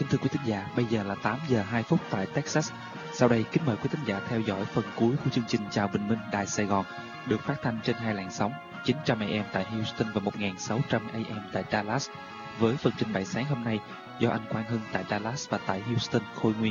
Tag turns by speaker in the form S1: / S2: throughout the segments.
S1: Kính thưa quý thính giả, bây giờ là 8 giờ 2 phút tại Texas. Sau đây kính mời quý thính giả theo dõi phần cuối của chương trình Chào Bình Minh Đài Sài Gòn, được phát thanh trên hai làn sóng 900 AM tại Houston và 1600 AM tại Dallas. Với phần trình bày sáng hôm nay do anh Quang Hưng tại Dallas và tại Houston khôi nguyên.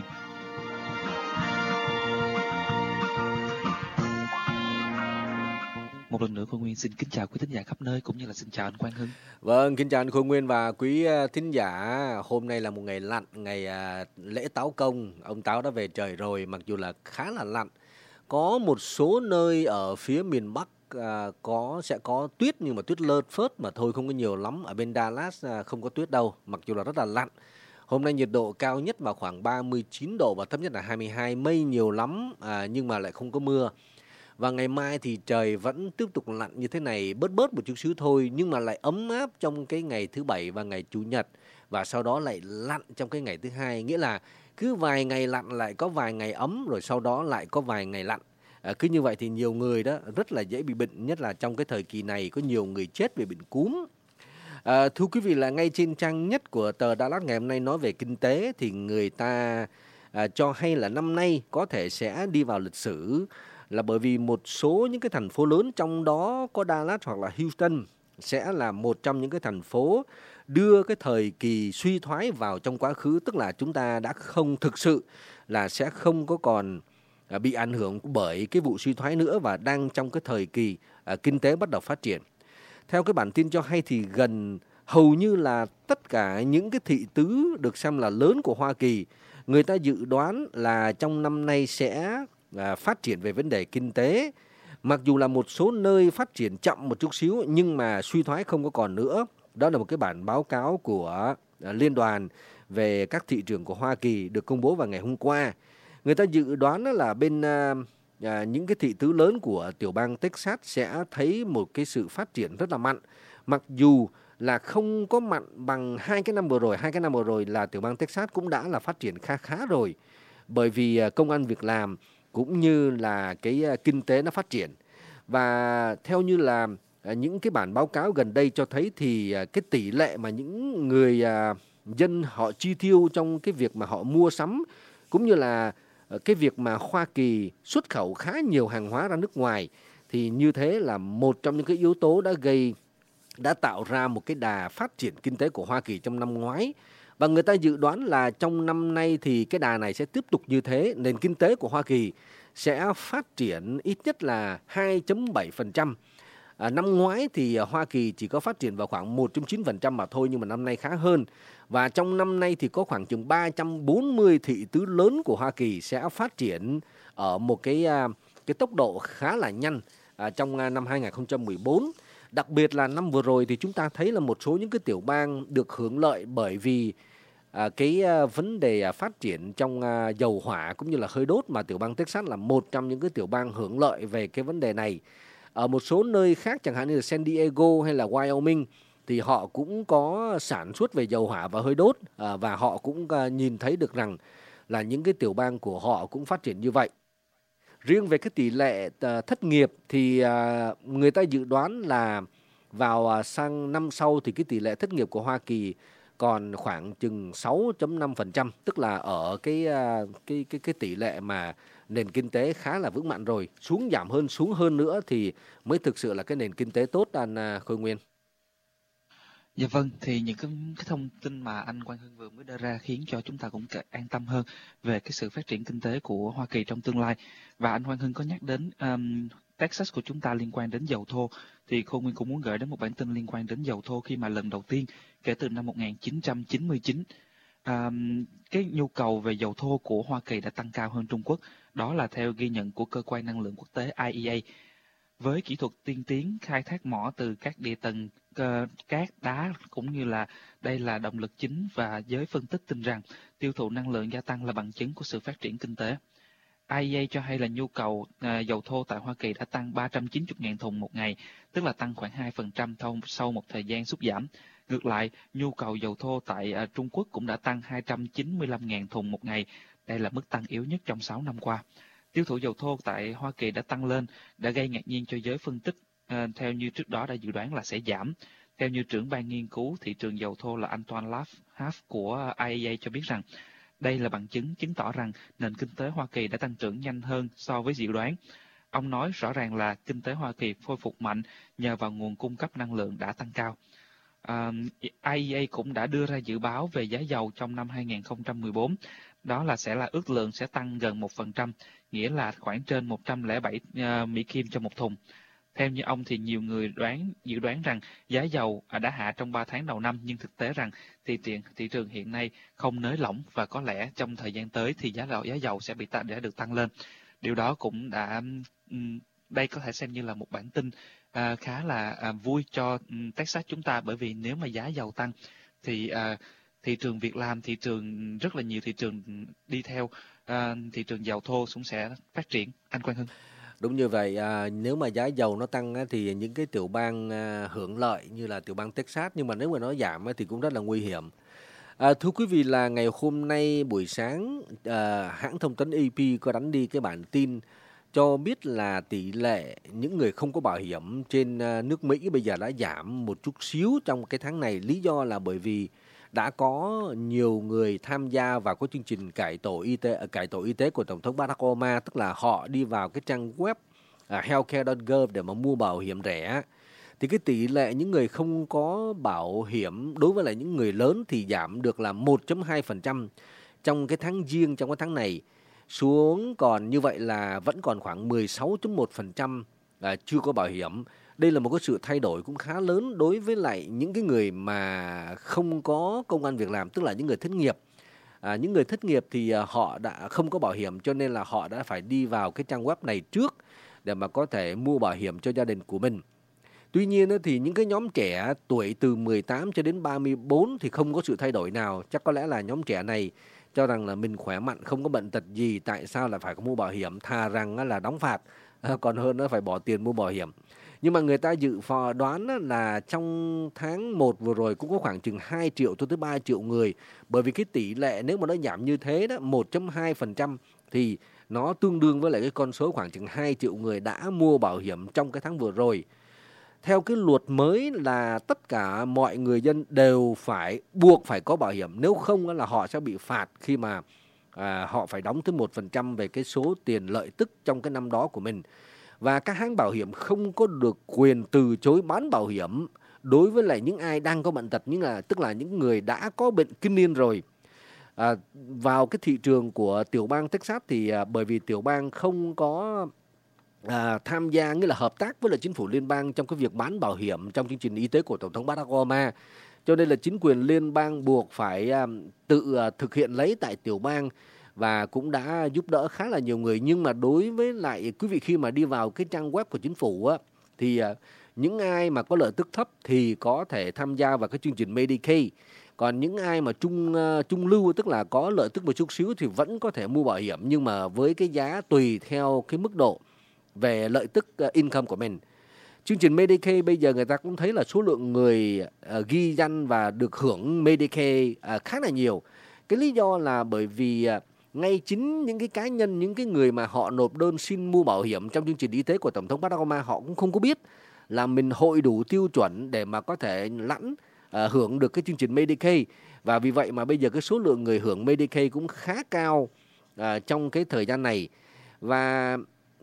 S1: Một lần nữa Khôi Nguyên xin kính chào quý thính giả khắp nơi cũng như là xin chào anh Quang Hưng.
S2: Vâng, kính chào anh Khôi Nguyên và quý thính giả. Hôm nay là một ngày lạnh, ngày lễ Táo Công. Ông Táo đã về trời rồi, mặc dù là khá là lạnh. Có một số nơi ở phía miền Bắc sẽ có tuyết, nhưng mà tuyết lơ phớt mà thôi, không có nhiều lắm. Ở bên Dallas không có tuyết đâu, mặc dù là rất là lạnh. Hôm nay nhiệt độ cao nhất vào khoảng 39 độ và thấp nhất là 22, mây nhiều lắm nhưng mà lại không có mưa. Và ngày mai thì trời vẫn tiếp tục lạnh như thế này, bớt một chút xíu thôi, nhưng mà lại ấm áp trong cái ngày thứ Bảy và ngày Chủ nhật, và sau đó lại lạnh trong cái ngày thứ Hai. Nghĩa là cứ vài ngày lạnh lại có vài ngày ấm, rồi sau đó lại có vài ngày lạnh. Cứ như vậy thì nhiều người đó rất là dễ bị bệnh, nhất là trong cái thời kỳ này có nhiều người chết vì bệnh cúm. Thưa quý vị, là ngay trên trang nhất của tờ Dallas ngày hôm nay nói về kinh tế thì người ta cho hay là năm nay có thể sẽ đi vào lịch sử, là bởi vì một số những cái thành phố lớn, trong đó có Dallas hoặc là Houston, sẽ là một trong những cái thành phố đưa cái thời kỳ suy thoái vào trong quá khứ. Tức là chúng ta đã không thực sự là sẽ không có còn bị ảnh hưởng bởi cái vụ suy thoái nữa, và đang trong cái thời kỳ kinh tế bắt đầu phát triển. Theo cái bản tin cho hay thì hầu như là tất cả những cái thị tứ được xem là lớn của Hoa Kỳ, người ta dự đoán là trong năm nay sẽ phát triển về vấn đề kinh tế. Mặc dù là một số nơi phát triển chậm một chút xíu, nhưng mà suy thoái không có còn nữa. Đó là một cái bản báo cáo của Liên đoàn về các thị trường của Hoa Kỳ được công bố vào ngày hôm qua. Người ta dự đoán là bên những cái thị tứ lớn của tiểu bang Texas sẽ thấy một cái sự phát triển rất là mạnh. Mặc dù là không có mạnh bằng hai cái năm vừa rồi. Hai cái năm vừa rồi là tiểu bang Texas cũng đã là phát triển khá rồi, bởi vì công ăn việc làm cũng như là cái kinh tế nó phát triển. Và theo như là những cái bản báo cáo gần đây cho thấy thì cái tỷ lệ mà những người dân họ chi tiêu trong cái việc mà họ mua sắm, cũng như là cái việc mà Hoa Kỳ xuất khẩu khá nhiều hàng hóa ra nước ngoài, thì như thế là một trong những cái yếu tố đã tạo ra một cái đà phát triển kinh tế của Hoa Kỳ trong năm ngoái. Và người ta dự đoán là trong năm nay thì cái đà này sẽ tiếp tục như thế. Nền kinh tế của Hoa Kỳ sẽ phát triển ít nhất là 2.7%. Năm ngoái thì Hoa Kỳ chỉ có phát triển vào khoảng 1.9% mà thôi, nhưng mà năm nay khá hơn. Và trong năm nay thì có khoảng chừng 340 thị tứ lớn của Hoa Kỳ sẽ phát triển ở một cái tốc độ khá là nhanh trong năm 2014. Đặc biệt là năm vừa rồi thì chúng ta thấy là một số những cái tiểu bang được hưởng lợi bởi vì cái vấn đề phát triển trong dầu hỏa cũng như là hơi đốt, mà tiểu bang Texas là một trong những cái tiểu bang hưởng lợi về cái vấn đề này. Ở một số nơi khác chẳng hạn như là San Diego hay là Wyoming thì họ cũng có sản xuất về dầu hỏa và hơi đốt, và họ cũng nhìn thấy được rằng là những cái tiểu bang của họ cũng phát triển như vậy. Riêng về cái tỷ lệ thất nghiệp thì người ta dự đoán là vào sang năm sau thì cái tỷ lệ thất nghiệp của Hoa Kỳ còn khoảng chừng 6.5%, tức là ở cái tỷ lệ mà nền kinh tế khá là vững mạnh rồi. Xuống hơn nữa thì mới thực sự là cái nền kinh tế tốt, anh Khôi Nguyên.
S1: Dạ vâng, thì những cái thông tin mà anh Quang Hưng vừa mới đưa ra khiến cho chúng ta cũng an tâm hơn về cái sự phát triển kinh tế của Hoa Kỳ trong tương lai. Và anh Quang Hưng có nhắc đến Texas của chúng ta liên quan đến dầu thô, thì Khôi Nguyên cũng muốn gửi đến một bản tin liên quan đến dầu thô khi mà lần đầu tiên kể từ năm 1999 cái nhu cầu về dầu thô của Hoa Kỳ đã tăng cao hơn Trung Quốc. Đó là theo ghi nhận của cơ quan năng lượng quốc tế IEA. Với kỹ thuật tiên tiến khai thác mỏ từ các địa tầng cát đá, cũng như là đây là động lực chính, và giới phân tích tin rằng tiêu thụ năng lượng gia tăng là bằng chứng của sự phát triển kinh tế. IEA cho hay là nhu cầu dầu thô tại Hoa Kỳ đã tăng 390.000 thùng một ngày, tức là tăng khoảng 2% sau một thời gian sút giảm. Ngược lại, nhu cầu dầu thô tại Trung Quốc cũng đã tăng 295.000 thùng một ngày. Đây là mức tăng yếu nhất trong 6 năm qua. Tiêu thụ dầu thô tại Hoa Kỳ đã tăng lên, đã gây ngạc nhiên cho giới phân tích, theo như trước đó đã dự đoán là sẽ giảm. Theo như trưởng ban nghiên cứu thị trường dầu thô là Antoine Lafave của IEA cho biết rằng, đây là bằng chứng chứng tỏ rằng nền kinh tế Hoa Kỳ đã tăng trưởng nhanh hơn so với dự đoán. Ông nói rõ ràng là kinh tế Hoa Kỳ khôi phục mạnh nhờ vào nguồn cung cấp năng lượng đã tăng cao. IEA cũng đã đưa ra dự báo về giá dầu trong năm 2014, đó là ước lượng sẽ tăng gần 1%, nghĩa là khoảng trên 107 Mỹ Kim cho một thùng. Theo như ông thì nhiều người dự đoán rằng giá dầu đã hạ trong 3 tháng đầu năm, nhưng thực tế rằng thị trường hiện nay không nới lỏng và có lẽ trong thời gian tới thì giá dầu sẽ được tăng lên. Điều đó cũng đây có thể xem như là một bản tin khá là vui cho Texas chúng ta, bởi vì nếu mà giá dầu tăng thì thị trường việc làm, rất là nhiều thị trường đi theo, thị trường dầu thô cũng sẽ phát triển. Anh Quang Hưng.
S2: Đúng như vậy, nếu mà giá dầu nó tăng thì những cái tiểu bang hưởng lợi như là tiểu bang Texas, nhưng mà nếu mà nó giảm thì cũng rất là nguy hiểm. Thưa quý vị, là ngày hôm nay buổi sáng, hãng thông tấn AP có đánh đi cái bản tin cho biết là tỷ lệ những người không có bảo hiểm trên nước Mỹ bây giờ đã giảm một chút xíu trong cái tháng này. Lý do là bởi vì đã có nhiều người tham gia vào cái chương trình cải tổ y tế của Tổng thống Barack Obama, tức là họ đi vào cái trang web healthcare.gov để mà mua bảo hiểm rẻ. Thì cái tỷ lệ những người không có bảo hiểm đối với lại những người lớn thì giảm được là 1.2% trong cái tháng Giêng, trong cái tháng này, xuống còn như vậy là vẫn còn khoảng 16.1% chưa có bảo hiểm. Đây là một cái sự thay đổi cũng khá lớn đối với lại những cái người mà không có công ăn việc làm, tức là những người thất nghiệp. Những người thất nghiệp thì họ đã không có bảo hiểm, cho nên là họ đã phải đi vào cái trang web này trước để mà có thể mua bảo hiểm cho gia đình của mình. Tuy nhiên thì những cái nhóm trẻ tuổi từ 18 cho đến 34 thì không có sự thay đổi nào. Chắc có lẽ là nhóm trẻ này cho rằng là mình khỏe mạnh, không có bệnh tật gì, tại sao lại phải có mua bảo hiểm, thà rằng là đóng phạt còn hơn nó phải bỏ tiền mua bảo hiểm. Nhưng mà người ta dự đoán là trong tháng 1 vừa rồi cũng có khoảng chừng 2 triệu tới 3 triệu người. Bởi vì cái tỷ lệ nếu mà nó giảm như thế đó, 1.2% thì nó tương đương với lại cái con số khoảng chừng 2 triệu người đã mua bảo hiểm trong cái tháng vừa rồi. Theo cái luật mới là tất cả mọi người dân đều buộc phải có bảo hiểm, nếu không là họ sẽ bị phạt khi mà họ phải đóng tới 1% về cái số tiền lợi tức trong cái năm đó của mình. Và các hãng bảo hiểm không có được quyền từ chối bán bảo hiểm đối với lại những ai đang có bệnh tật, tức là những người đã có bệnh kinh niên rồi. Vào cái thị trường của tiểu bang Texas thì bởi vì tiểu bang không có tham gia, nghĩa là hợp tác với lại chính phủ liên bang trong cái việc bán bảo hiểm trong chương trình y tế của Tổng thống Barack Obama, cho nên là chính quyền liên bang buộc phải tự thực hiện lấy tại tiểu bang, và cũng đã giúp đỡ khá là nhiều người. Nhưng mà đối với lại quý vị, khi mà đi vào cái trang web của chính phủ thì những ai mà có lợi tức thấp thì có thể tham gia vào cái chương trình Medicaid. Còn những ai mà trung lưu, tức là có lợi tức một chút xíu thì vẫn có thể mua bảo hiểm, nhưng mà với cái giá tùy theo cái mức độ về lợi tức income của mình. Chương trình Medicaid bây giờ người ta cũng thấy là số lượng người ghi danh và được hưởng Medicaid khá là nhiều. Cái lý do là bởi vì ngay chính những cái cá nhân, những cái người mà họ nộp đơn xin mua bảo hiểm trong chương trình y tế của Tổng thống Barack Obama, họ cũng không có biết là mình hội đủ tiêu chuẩn để mà có thể hưởng được cái chương trình Medicaid. Và vì vậy mà bây giờ cái số lượng người hưởng Medicaid cũng khá cao trong cái thời gian này. Và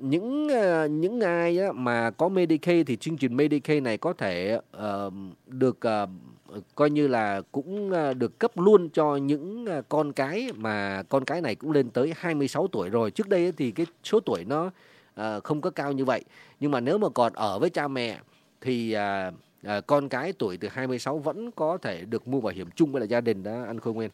S2: những ai mà có Medicaid thì chương trình Medicaid này có thể được coi như là cũng được cấp luôn cho những con cái, mà con cái này cũng lên tới 26 tuổi rồi. Trước đây thì cái số tuổi nó không có cao như vậy, nhưng mà nếu mà còn ở với cha mẹ thì con cái tuổi từ 26 vẫn có thể được mua bảo hiểm chung với là gia đình đó, anh Khôi Nguyên.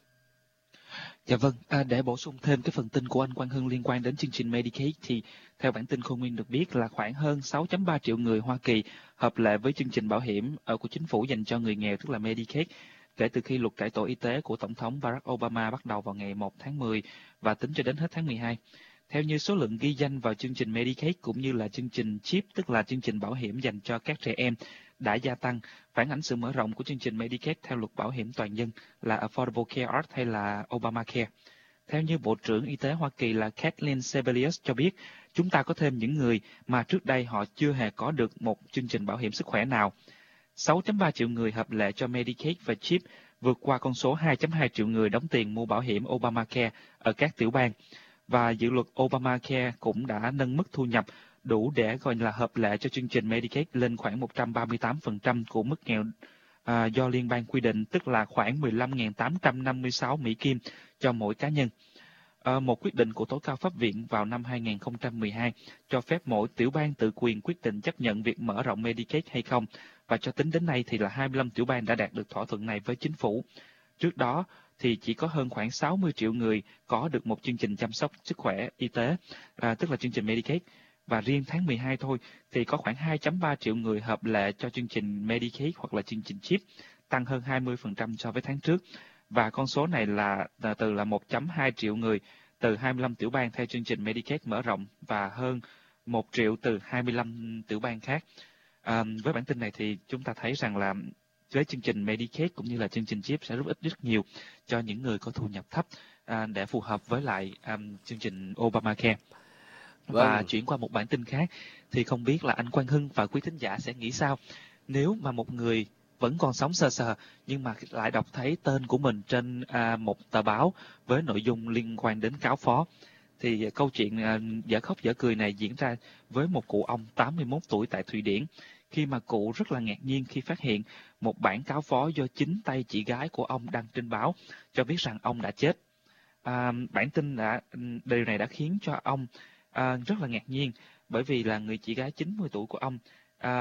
S1: Dạ vâng, để bổ sung thêm cái phần tin của anh Quang Hưng liên quan đến chương trình Medicaid thì theo bản tin Khôi Nguyên được biết là khoảng hơn 6.3 triệu người Hoa Kỳ hợp lệ với chương trình bảo hiểm của chính phủ dành cho người nghèo, tức là Medicaid, kể từ khi luật cải tổ y tế của Tổng thống Barack Obama bắt đầu vào ngày 1 tháng 10 và tính cho đến hết tháng 12. Theo như số lượng ghi danh vào chương trình Medicaid cũng như là chương trình CHIP, tức là chương trình bảo hiểm dành cho các trẻ em, đã gia tăng, phản ánh sự mở rộng của chương trình Medicaid theo luật bảo hiểm toàn dân là Affordable Care Act hay là Obamacare. Theo như Bộ trưởng Y tế Hoa Kỳ là Kathleen Sebelius cho biết, chúng ta có thêm những người mà trước đây họ chưa hề có được một chương trình bảo hiểm sức khỏe nào. 6.3 triệu người hợp lệ cho Medicaid và CHIP, vượt qua con số 2.2 triệu người đóng tiền mua bảo hiểm Obamacare ở các tiểu bang. Và dự luật Obamacare cũng đã nâng mức thu nhập đủ để gọi là hợp lệ cho chương trình Medicaid lên khoảng 138% của mức nghèo do liên bang quy định, tức là khoảng 15.856 Mỹ Kim cho mỗi cá nhân. Một quyết định của Tối cao Pháp viện vào năm 2012 cho phép mỗi tiểu bang tự quyền quyết định chấp nhận việc mở rộng Medicaid hay không, và cho tính đến nay thì là 25 tiểu bang đã đạt được thỏa thuận này với chính phủ. Trước đó thì chỉ có hơn khoảng 60 triệu người có được một chương trình chăm sóc sức khỏe y tế, tức là chương trình Medicaid. Và riêng tháng 12 thôi thì có khoảng 2.3 triệu người hợp lệ cho chương trình Medicaid hoặc là chương trình CHIP, tăng hơn 20% so với tháng trước. Và con số này là từ 1.2 triệu người từ 25 tiểu bang theo chương trình Medicaid mở rộng và hơn 1 triệu từ 25 tiểu bang khác. Với bản tin này thì chúng ta thấy rằng là với chương trình Medicaid cũng như là chương trình CHIP sẽ giúp ích rất nhiều cho những người có thu nhập thấp để phù hợp với lại chương trình Obamacare. Và chuyển qua một bản tin khác thì không biết là anh Quang Hưng và quý thính giả sẽ nghĩ sao nếu mà một người vẫn còn sống sờ sờ nhưng mà lại đọc thấy tên của mình trên một tờ báo với nội dung liên quan đến cáo phó. Thì câu chuyện dở khóc dở cười này diễn ra với một cụ ông 81 tuổi tại Thụy Điển, khi mà cụ rất là ngạc nhiên khi phát hiện một bản cáo phó do chính tay chị gái của ông đăng trên báo cho biết rằng ông đã chết. Bản tin điều này đã khiến cho ông rất là ngạc nhiên, bởi vì là người chị gái 90 tuổi của ông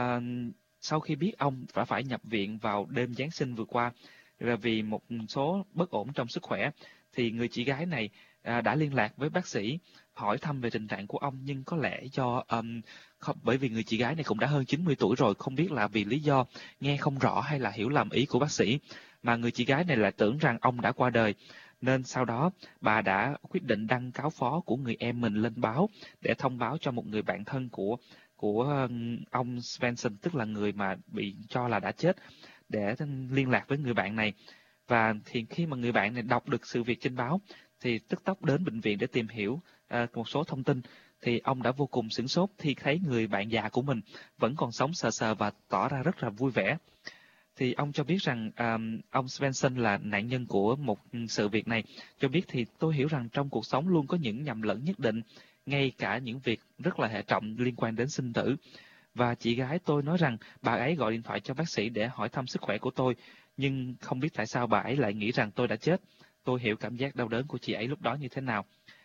S1: sau khi biết ông đã phải nhập viện vào đêm Giáng sinh vừa qua là vì một số bất ổn trong sức khỏe, thì người chị gái này đã liên lạc với bác sĩ hỏi thăm về tình trạng của ông, nhưng có lẽ do bởi vì người chị gái này cũng đã hơn 90 tuổi rồi, không biết là vì lý do nghe không rõ hay là hiểu lầm ý của bác sĩ, mà người chị gái này lại tưởng rằng ông đã qua đời. Nên sau đó bà đã quyết định đăng cáo phó của người em mình lên báo để thông báo cho một người bạn thân của ông Svensson, tức là người mà bị cho là đã chết, để liên lạc với người bạn này. Và thì khi mà người bạn này đọc được sự việc trên báo thì tức tốc đến bệnh viện để tìm hiểu một số thông tin, thì ông đã vô cùng sửng sốt khi thấy người bạn già của mình vẫn còn sống sờ sờ và tỏ ra rất là vui vẻ. Thì ông cho biết rằng ông Svensson là nạn nhân của một sự việc này. Cho biết thì tôi hiểu rằng trong cuộc sống luôn có những nhầm lẫn nhất định, ngay cả những việc rất là hệ trọng liên quan đến sinh tử. Và chị gái tôi nói rằng bà ấy gọi điện thoại cho bác sĩ để hỏi thăm sức khỏe của tôi, nhưng không biết tại sao bà ấy lại nghĩ rằng tôi đã chết. Tôi hiểu cảm giác đau đớn của chị ấy lúc đó như thế nào.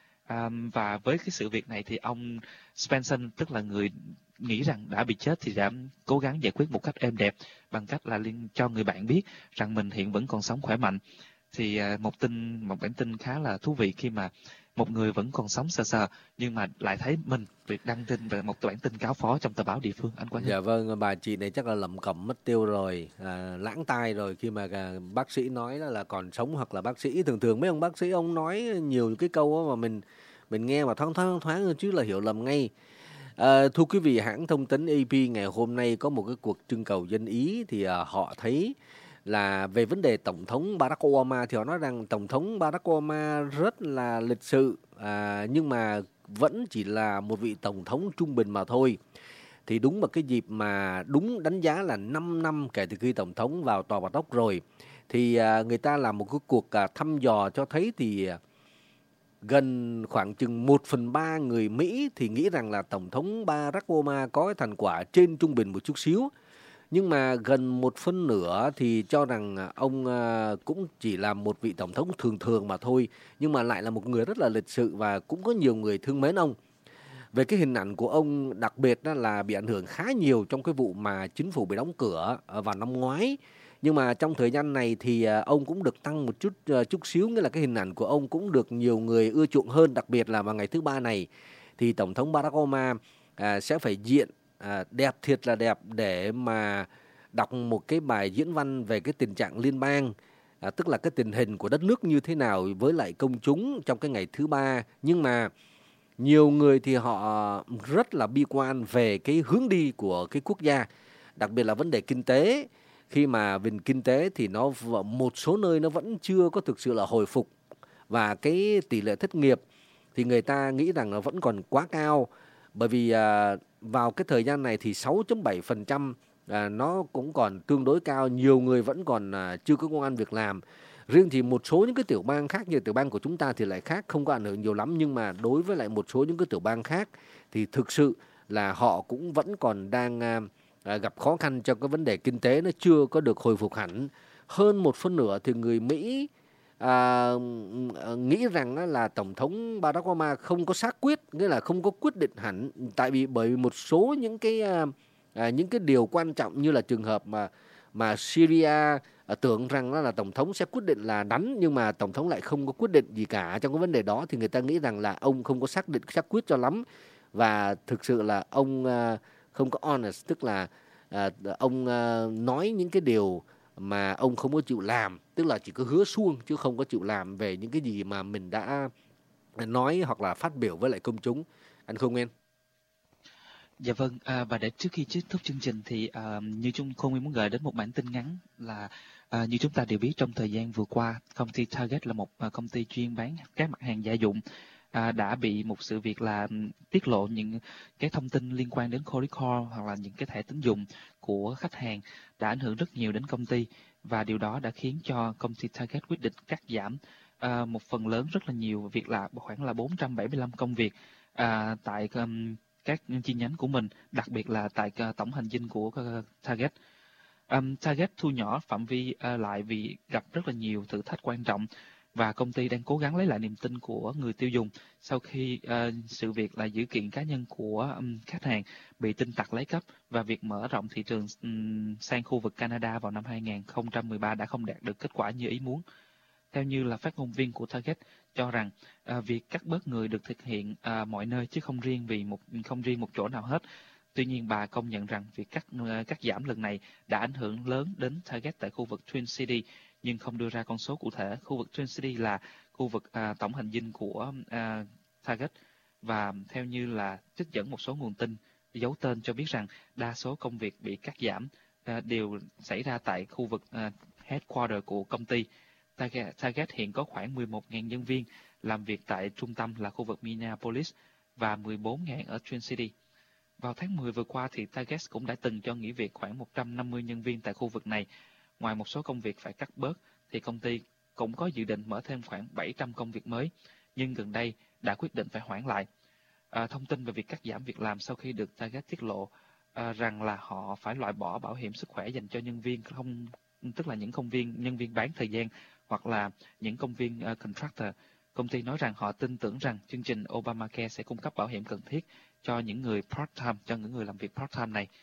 S1: Và với cái sự việc này thì ông Svensson, tức là người nghĩ rằng đã bị chết, thì đã cố gắng giải quyết một cách êm đẹp bằng cách là cho người bạn biết rằng mình hiện vẫn còn sống khỏe mạnh. Thì một bản tin khá là thú vị khi mà một người vẫn còn sống sờ sờ nhưng mà lại thấy mình việc đăng tin về một bản tin cáo phó trong tờ báo địa phương. Anh Quang Hưng.
S2: Dạ vâng, bà chị này chắc là lẩm cẩm mất tiêu rồi, lãng tai rồi khi mà bác sĩ nói là còn sống, hoặc là bác sĩ thường mấy ông bác sĩ ông nói nhiều cái câu đó mà mình nghe mà thoáng chứ là hiểu lầm ngay. Thưa quý vị, hãng thông tấn AP ngày hôm nay có một cái cuộc trưng cầu dân Ý, thì họ thấy là về vấn đề Tổng thống Barack Obama, thì họ nói rằng Tổng thống Barack Obama rất là lịch sự, nhưng mà vẫn chỉ là một vị Tổng thống trung bình mà thôi. Thì đúng vào cái dịp mà đúng đánh giá là 5 năm kể từ khi Tổng thống vào Tòa Bạch Ốc rồi, thì người ta làm một cái cuộc thăm dò cho thấy thì gần khoảng chừng 1/3 người Mỹ thì nghĩ rằng là Tổng thống Barack Obama có cái thành quả trên trung bình một chút xíu. Nhưng mà gần 1/2 thì cho rằng ông cũng chỉ là một vị Tổng thống thường mà thôi, nhưng mà lại là một người rất là lịch sự và cũng có nhiều người thương mến ông. Về cái hình ảnh của ông, đặc biệt là bị ảnh hưởng khá nhiều trong cái vụ mà chính phủ bị đóng cửa vào năm ngoái. Nhưng mà trong thời gian này thì ông cũng được tăng một chút xíu, nghĩa là cái hình ảnh của ông cũng được nhiều người ưa chuộng hơn. Đặc biệt là vào ngày thứ Ba này thì Tổng thống Barack Obama sẽ phải diện đẹp thiệt là đẹp để mà đọc một cái bài diễn văn về cái tình trạng liên bang, tức là cái tình hình của đất nước như thế nào với lại công chúng trong cái ngày thứ Ba. Nhưng mà nhiều người thì họ rất là bi quan về cái hướng đi của cái quốc gia, đặc biệt là vấn đề kinh tế, khi mà về kinh tế thì nó một số nơi nó vẫn chưa có thực sự là hồi phục, và cái tỷ lệ thất nghiệp thì người ta nghĩ rằng nó vẫn còn quá cao, bởi vì vào cái thời gian này thì 6.7% nó cũng còn tương đối cao, nhiều người vẫn còn chưa có công ăn việc làm. Riêng thì một số những cái tiểu bang khác như tiểu bang của chúng ta thì lại khác, không có ảnh hưởng nhiều lắm, nhưng mà đối với lại một số những cái tiểu bang khác thì thực sự là họ cũng vẫn còn đang gặp khó khăn trong cái vấn đề kinh tế, nó chưa có được hồi phục hẳn. Hơn một phân nửa thì người Mỹ nghĩ rằng là Tổng thống Barack Obama không có xác quyết, nghĩa là không có quyết định hẳn, bởi vì một số những cái điều quan trọng, như là trường hợp mà Syria tưởng rằng là Tổng thống sẽ quyết định là đánh, nhưng mà Tổng thống lại không có quyết định gì cả trong cái vấn đề đó, thì người ta nghĩ rằng là ông không có xác quyết cho lắm, và thực sự là ông không có honest, tức là ông nói những cái điều mà ông không có chịu làm, tức là chỉ có hứa suông chứ không có chịu làm về những cái gì mà mình đã nói hoặc là phát biểu với lại công chúng. Anh Không Nguyên.
S1: Dạ vâng, và để trước khi kết thúc chương trình thì như Khôn Nguyên muốn gửi đến một bản tin ngắn là như chúng ta đều biết, trong thời gian vừa qua, công ty Target là một công ty chuyên bán các mặt hàng gia dụng, đã bị một sự việc là tiết lộ những cái thông tin liên quan đến credit card hoặc là những cái thẻ tín dụng của khách hàng, đã ảnh hưởng rất nhiều đến công ty, và điều đó đã khiến cho công ty Target quyết định cắt giảm một phần lớn, rất là nhiều việc, là khoảng là 475 công việc tại các chi nhánh của mình, đặc biệt là tại tổng hành dinh của Target. Target thu nhỏ phạm vi lại vì gặp rất là nhiều thử thách quan trọng, và công ty đang cố gắng lấy lại niềm tin của người tiêu dùng sau khi sự việc là dữ kiện cá nhân của khách hàng bị tin tặc lấy cắp, và việc mở rộng thị trường sang khu vực Canada vào năm 2013 đã không đạt được kết quả như ý muốn. Theo như là phát ngôn viên của Target cho rằng việc cắt bớt người được thực hiện mọi nơi chứ không riêng một chỗ nào hết. Tuy nhiên, bà công nhận rằng việc cắt giảm lần này đã ảnh hưởng lớn đến Target tại khu vực Twin City, nhưng không đưa ra con số cụ thể. Khu vực Twin City là khu vực tổng hành dinh của Target, và theo như là trích dẫn một số nguồn tin giấu tên cho biết rằng đa số công việc bị cắt giảm đều xảy ra tại khu vực headquarter của công ty. Target hiện có khoảng 11.000 nhân viên làm việc tại trung tâm là khu vực Minneapolis và 14.000 ở Twin City. Vào tháng 10 vừa qua thì Target cũng đã từng cho nghỉ việc khoảng 150 nhân viên tại khu vực này. Ngoài một số công việc phải cắt bớt thì công ty cũng có dự định mở thêm khoảng 700 công việc mới, nhưng gần đây đã quyết định phải hoãn lại. Thông tin về việc cắt giảm việc làm sau khi được Target tiết lộ rằng là họ phải loại bỏ bảo hiểm sức khỏe dành cho nhân viên không, tức là những nhân viên bán thời gian hoặc là những công viên contractor. Công ty nói rằng họ tin tưởng rằng chương trình Obamacare sẽ cung cấp bảo hiểm cần thiết cho những người part-time, cho những người làm việc part-time này.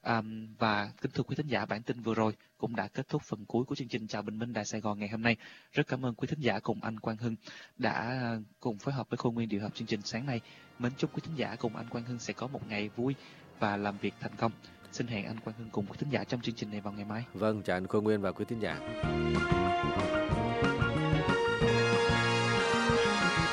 S1: Và kính thưa quý thính giả, bản tin vừa rồi cũng đã kết thúc phần cuối của chương trình Chào Bình Minh Đài Sài Gòn ngày hôm nay. Rất cảm ơn quý thính giả cùng anh Quang Hưng đã cùng phối hợp với Khôn Nguyên điều hợp chương trình sáng nay. Mến chúc quý thính giả cùng anh Quang Hưng sẽ có một ngày vui và làm việc thành công. Xin hẹn anh Quang Hưng cùng quý thính giả trong chương trình này vào ngày mai.
S2: Vâng, chào anh Khôn Nguyên và quý thính giả.